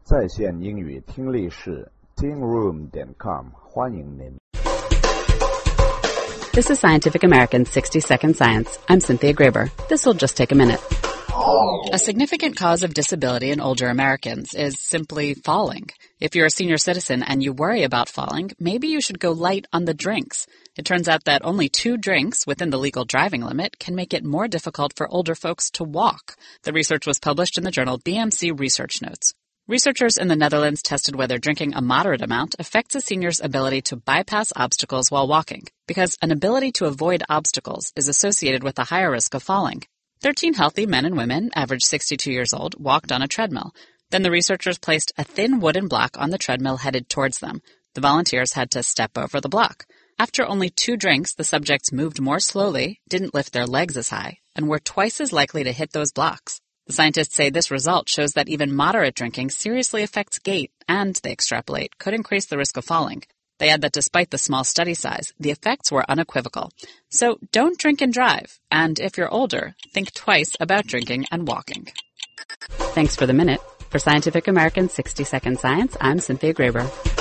在线英语听力室 tingroom.com 欢迎您。 This is Scientific American's 60-Second Science. I'm Cynthia Graber. This will just take a minute. A significant cause of disability in older Americans is simply falling. If you're a senior citizen and you worry about falling, maybe you should go light on the drinks. It turns out that only 2 drinks within the legal driving limit can make it more difficult for older folks to walk. The research was published in the journal BMC Research Notes. Researchers in the Netherlands tested whether drinking a moderate amount affects a senior's ability to bypass obstacles while walking, because an ability to avoid obstacles is associated with a higher risk of falling. 13 healthy men and women, average 62 years old, walked on a treadmill. Then the researchers placed a thin wooden block on the treadmill headed towards them. The volunteers had to step over the block. After only 2 drinks, the subjects moved more slowly, didn't lift their legs as high, and were twice as likely to hit those blocks. The scientists say this result shows that even moderate drinking seriously affects gait and, they extrapolate, could increase the risk of falling. They add that despite the small study size, the effects were unequivocal. So don't drink and drive. And if you're older, think twice about drinking and walking. Thanks for the minute. For Scientific American's 60-Second Science, I'm Cynthia Graber.